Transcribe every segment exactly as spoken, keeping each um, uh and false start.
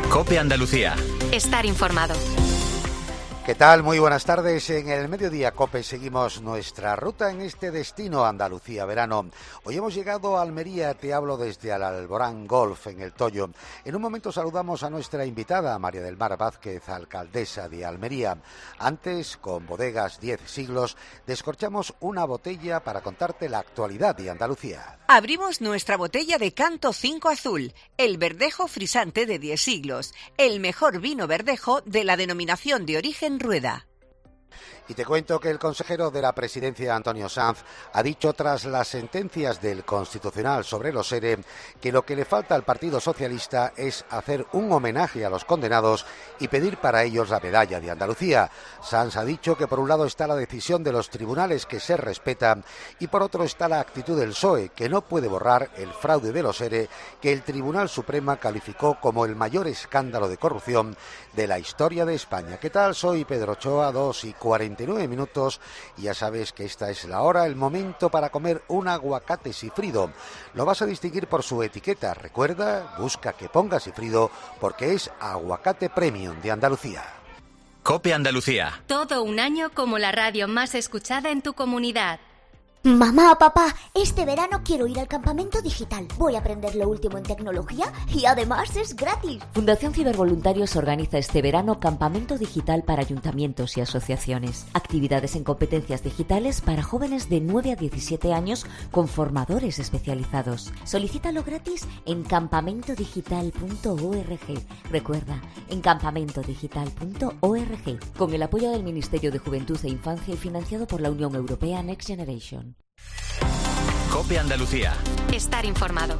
COPE Andalucía. Estar informado. ¿Qué tal? Muy buenas tardes. En el Mediodía COPE seguimos nuestra ruta en este destino Andalucía verano. Hoy hemos llegado a Almería, te hablo desde el Alborán Golf en El Toyo. En un momento saludamos a nuestra invitada, María del Mar Vázquez, alcaldesa de Almería. Antes, con Bodegas diez siglos, descorchamos una botella para contarte la actualidad de Andalucía. Abrimos nuestra botella de Canto cinco Azul, el verdejo frisante de diez siglos, el mejor vino verdejo de la denominación de origen Rueda. Y te cuento que el consejero de la Presidencia, Antonio Sanz, ha dicho tras las sentencias del Constitucional sobre los ERE que lo que le falta al Partido Socialista es hacer un homenaje a los condenados y pedir para ellos la medalla de Andalucía. Sanz ha dicho que por un lado está la decisión de los tribunales que se respetan y por otro está la actitud del P S O E, que no puede borrar el fraude de los ERE que el Tribunal Supremo calificó como el mayor escándalo de corrupción de la historia de España. ¿Qué tal? Soy Pedro Ochoa, dos y cuarenta y nueve minutos, y ya sabes que esta es la hora, el momento para comer un aguacate sifrido. Lo vas a distinguir por su etiqueta. Recuerda, busca que ponga sifrido porque es aguacate premium de Andalucía. COPE Andalucía. Todo un año como la radio más escuchada en tu comunidad. Mamá, papá, este verano quiero ir al campamento digital. Voy a aprender lo último en tecnología y además es gratis. Fundación Cibervoluntarios organiza este verano campamento digital para ayuntamientos y asociaciones. Actividades en competencias digitales para jóvenes de nueve a diecisiete años con formadores especializados. Solicítalo gratis en campamento digital punto org. Recuerda, en campamento digital punto org. Con el apoyo del Ministerio de Juventud e Infancia y financiado por la Unión Europea Next Generation. COPE Andalucía. Estar informado.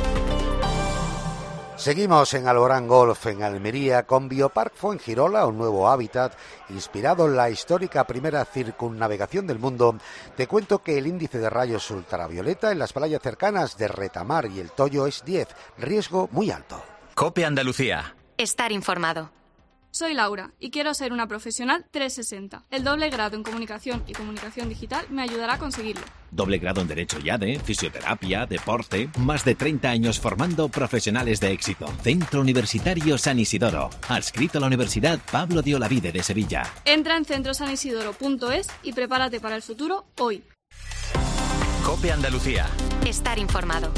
Seguimos en Alborán Golf en Almería con Biopark Fuengirola, un nuevo hábitat inspirado en la histórica primera circunnavegación del mundo. Te cuento que el índice de rayos ultravioleta en las playas cercanas de Retamar y El Toyo es diez, riesgo muy alto. COPE Andalucía. Estar informado. Soy Laura y quiero ser una profesional trescientos sesenta. El doble grado en comunicación y comunicación digital me ayudará a conseguirlo. Doble grado en Derecho y A D E, fisioterapia, deporte. Más de treinta años formando profesionales de éxito. Centro Universitario San Isidoro. Adscrito a la Universidad Pablo de Olavide de Sevilla. Entra en centro san isidoro punto es y prepárate para el futuro hoy. COPE Andalucía. Estar informado.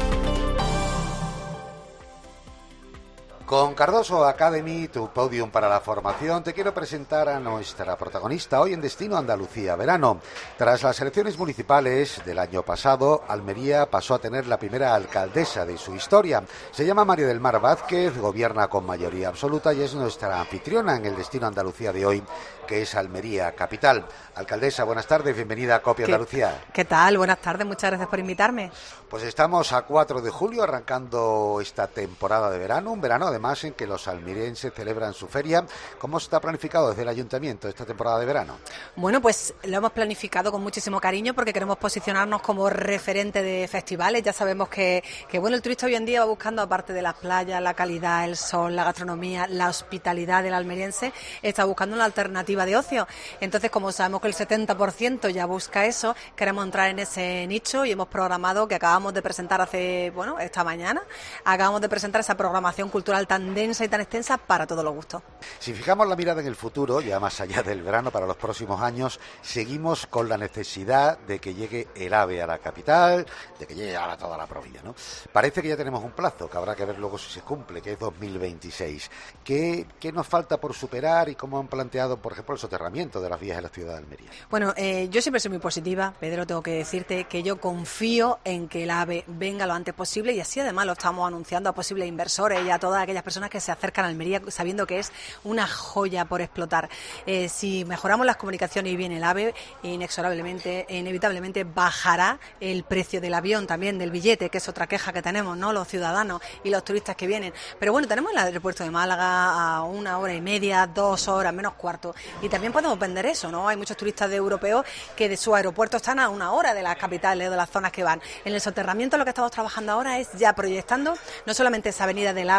Con Cardoso Academy, tu podium para la formación, te quiero presentar a nuestra protagonista hoy en Destino Andalucía Verano. Tras las elecciones municipales del año pasado, Almería pasó a tener la primera alcaldesa de su historia. Se llama María del Mar Vázquez, gobierna con mayoría absoluta y es nuestra anfitriona en el Destino Andalucía de hoy, que es Almería capital. Alcaldesa, buenas tardes, bienvenida a COPE Andalucía. ¿Qué tal? Buenas tardes, muchas gracias por invitarme. Pues estamos a cuatro de julio, arrancando esta temporada de verano, un verano además en que los almerienses celebran su feria. ¿Cómo está planificado desde el ayuntamiento esta temporada de verano? Bueno, pues lo hemos planificado con muchísimo cariño porque queremos posicionarnos como referente de festivales. Ya sabemos que, que bueno, el turista hoy en día va buscando, aparte de las playas, la calidad, el sol, la gastronomía, la hospitalidad del almeriense, está buscando una alternativa de ocio. Entonces, como sabemos que el setenta por ciento ya busca eso, queremos entrar en ese nicho y hemos programado, que acabamos de presentar hace, bueno, esta mañana, acabamos de presentar esa programación cultural tan densa y tan extensa para todos los gustos. Si fijamos la mirada en el futuro, ya más allá del verano, para los próximos años, seguimos con la necesidad de que llegue el AVE a la capital, de que llegue a toda la provincia, ¿no? Parece que ya tenemos un plazo, que habrá que ver luego si se cumple, que es dos mil veintiséis. ¿Qué, qué nos falta por superar y cómo han planteado, por ejemplo, el soterramiento de las vías de la ciudad de Almería? Bueno, eh, yo siempre soy muy positiva, Pedro, tengo que decirte que yo confío en que el AVE venga lo antes posible y así además lo estamos anunciando a posibles inversores y a todas aquellas personas que se acercan a Almería sabiendo que es una joya por explotar. Eh, si mejoramos las comunicaciones y viene el AVE, inexorablemente, inevitablemente bajará el precio del avión, también del billete, que es otra queja que tenemos, ¿no?, los ciudadanos y los turistas que vienen. Pero bueno, tenemos el aeropuerto de Málaga a una hora y media, dos horas, menos cuarto, y también podemos vender eso, ¿no? Hay muchos turistas de europeos que de su aeropuerto están a una hora de las capitales o de las zonas que van. En el soterramiento lo que estamos trabajando ahora es ya proyectando no solamente esa avenida del AVE y la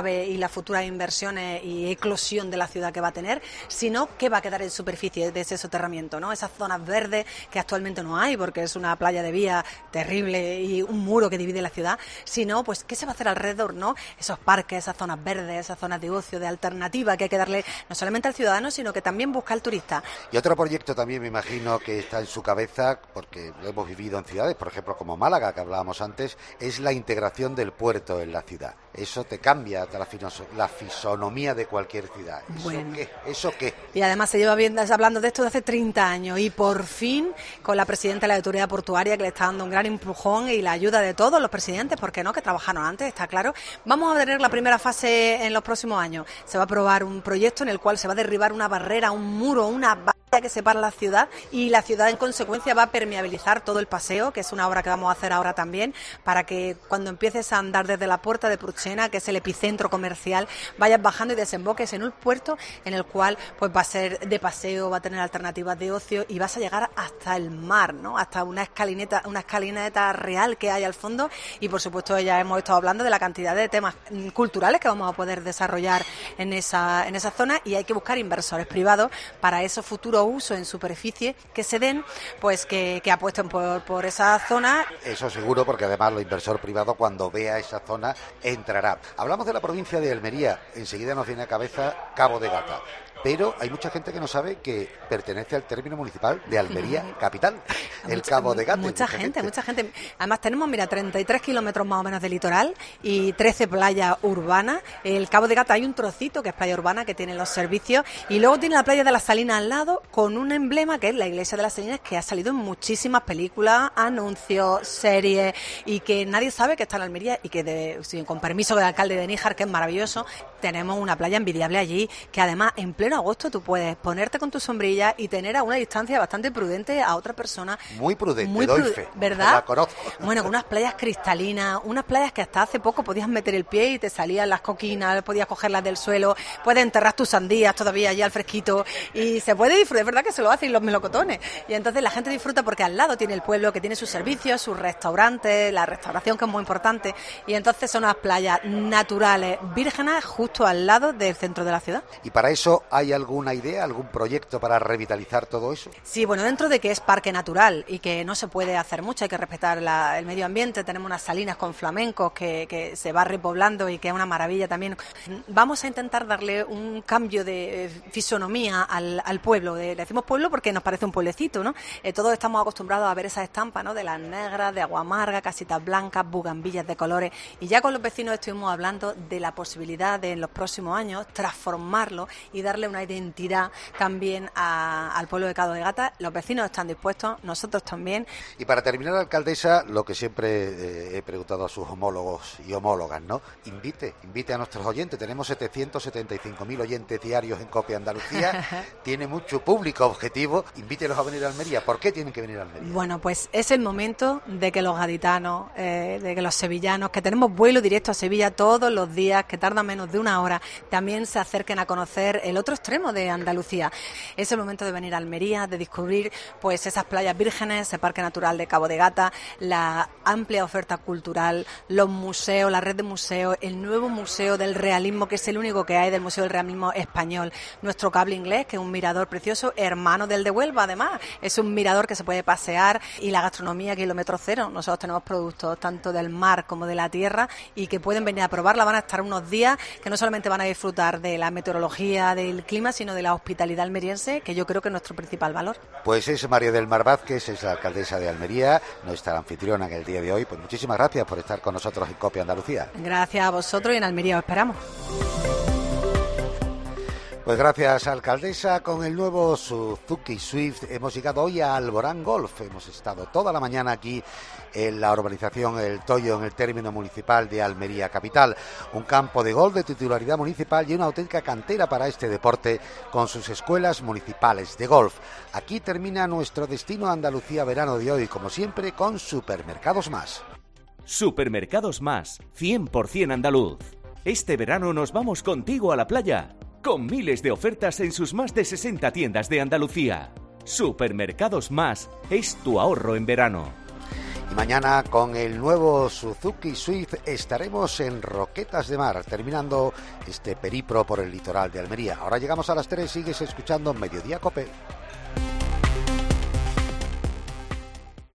las futuras inversiones y eclosión de la ciudad que va a tener, sino qué va a quedar en superficie de ese soterramiento, ¿no? Esas zonas verdes que actualmente no hay porque es una playa de vía terrible y un muro que divide la ciudad, sino pues qué se va a hacer alrededor, ¿no? Esos parques, esas zonas verdes, esas zonas de ocio, de alternativa que hay que darle no solamente al ciudadano, sino que también busca al turista. Y otro proyecto también me imagino que está en su cabeza, porque lo hemos vivido en ciudades, por ejemplo como Málaga, que hablábamos antes, es la integración del puerto en la ciudad. Eso te cambia la, la fisonomía de cualquier ciudad. ¿Eso bueno. qué? ¿Eso qué? Y además se lleva bien, hablando de esto de hace treinta años y por fin con la presidenta de la Autoridad Portuaria que le está dando un gran empujón y la ayuda de todos los presidentes, ¿por qué no?, que trabajaron antes, está claro. Vamos a tener la primera fase en los próximos años. Se va a aprobar un proyecto en el cual se va a derribar una barrera, un muro, una valla que separa la ciudad y la ciudad en consecuencia va a permeabilizar todo el paseo, que es una obra que vamos a hacer ahora también, para que cuando empieces a andar desde la puerta de Purchena, que es el epicentro comercial, vayas bajando y desemboques en un puerto en el cual pues va a ser de paseo, va a tener alternativas de ocio y vas a llegar hasta el mar, ¿no? Hasta una escalineta, una escalineta real que hay al fondo y por supuesto ya hemos estado hablando de la cantidad de temas culturales que vamos a poder desarrollar en esa, en esa zona y hay que buscar inversores privados para esos futuros usos en superficie que se den, pues que, que apuesten por, por esa zona. Eso seguro, porque además el inversor privado cuando vea esa zona entrará. Hablamos de la provincia de Almería, enseguida nos viene a cabeza Cabo de Gata. Pero hay mucha gente que no sabe que pertenece al término municipal de Almería capital, el mucha, Cabo de Gata. Mucha, mucha gente, gente, mucha gente. Además tenemos, mira, treinta y tres kilómetros más o menos de litoral y trece playas urbanas. El Cabo de Gata hay un trocito que es playa urbana que tiene los servicios y luego tiene la playa de las Salinas al lado con un emblema que es la iglesia de las Salinas que ha salido en muchísimas películas, anuncios, series y que nadie sabe que está en Almería y que de, sí, con permiso del alcalde de Níjar, que es maravilloso, tenemos una playa envidiable allí que además en pleno agosto tú puedes ponerte con tu sombrilla y tener a una distancia bastante prudente a otra persona. Muy prudente, muy doy pru- fe, ¿verdad? La conozco. Bueno, con unas playas cristalinas, unas playas que hasta hace poco podías meter el pie y te salían las coquinas, podías cogerlas del suelo, puedes enterrar tus sandías todavía allí al fresquito y se puede disfrutar, es verdad que se lo hacen los melocotones y entonces la gente disfruta porque al lado tiene el pueblo que tiene sus servicios, sus restaurantes, la restauración que es muy importante y entonces son unas playas naturales, vírgenes, justo al lado del centro de la ciudad. ¿Y para eso hay alguna idea, algún proyecto para revitalizar todo eso? Sí, bueno, dentro de que es parque natural y que no se puede hacer mucho, hay que respetar la, el medio ambiente, tenemos unas salinas con flamencos que, que se va repoblando y que es una maravilla también. Vamos a intentar darle un cambio de fisonomía al, al pueblo, de, le decimos pueblo porque nos parece un pueblecito, ¿no? Eh, todos estamos acostumbrados a ver esas estampas, ¿no? De las negras, de agua amarga, casitas blancas, bugambillas de colores y ya con los vecinos estuvimos hablando de la posibilidad de en los próximos años transformarlo y darle una identidad también a, al pueblo de Cabo de Gata. Los vecinos están dispuestos, nosotros también. Y para terminar, alcaldesa, lo que siempre eh, he preguntado a sus homólogos y homólogas, ¿no? Invite, invite a nuestros oyentes. Tenemos setecientos setenta y cinco mil oyentes diarios en Copia Andalucía. Tiene mucho público objetivo. Invítelos a venir a Almería. ¿Por qué tienen que venir a Almería? Bueno, pues es el momento de que los gaditanos, eh, de que los sevillanos, que tenemos vuelo directo a Sevilla todos los días, que tarda menos de una hora, también se acerquen a conocer el otro extremo de Andalucía. Es el momento de venir a Almería, de descubrir pues esas playas vírgenes, ese parque natural de Cabo de Gata, la amplia oferta cultural, los museos, la red de museos, el nuevo museo del realismo, que es el único que hay del Museo del Realismo Español, nuestro cable inglés, que es un mirador precioso, hermano del de Huelva además, es un mirador que se puede pasear y la gastronomía kilómetro cero. Nosotros tenemos productos tanto del mar como de la tierra y que pueden venir a probarla, van a estar unos días que no solamente van a disfrutar de la meteorología, del clima, sino de la hospitalidad almeriense, que yo creo que es nuestro principal valor. Pues es María del Mar Vázquez, es la alcaldesa de Almería, nuestra anfitriona en el día de hoy. Pues muchísimas gracias por estar con nosotros en Copia Andalucía. Gracias a vosotros y en Almería os esperamos. Pues gracias, alcaldesa. Con el nuevo Suzuki Swift hemos llegado hoy a Alborán Golf. Hemos estado toda la mañana aquí en la urbanización El Toyo, en el término municipal de Almería capital. Un campo de golf de titularidad municipal y una auténtica cantera para este deporte con sus escuelas municipales de golf. Aquí termina nuestro destino a Andalucía verano de hoy, como siempre, con Supermercados Más. Supermercados Más, cien por ciento andaluz. Este verano nos vamos contigo a la playa, con miles de ofertas en sus más de sesenta tiendas de Andalucía. Supermercados Más es tu ahorro en verano. Y mañana con el nuevo Suzuki Swift estaremos en Roquetas de Mar, terminando este periplo por el litoral de Almería. Ahora llegamos a las tres, sigues escuchando Mediodía Cope.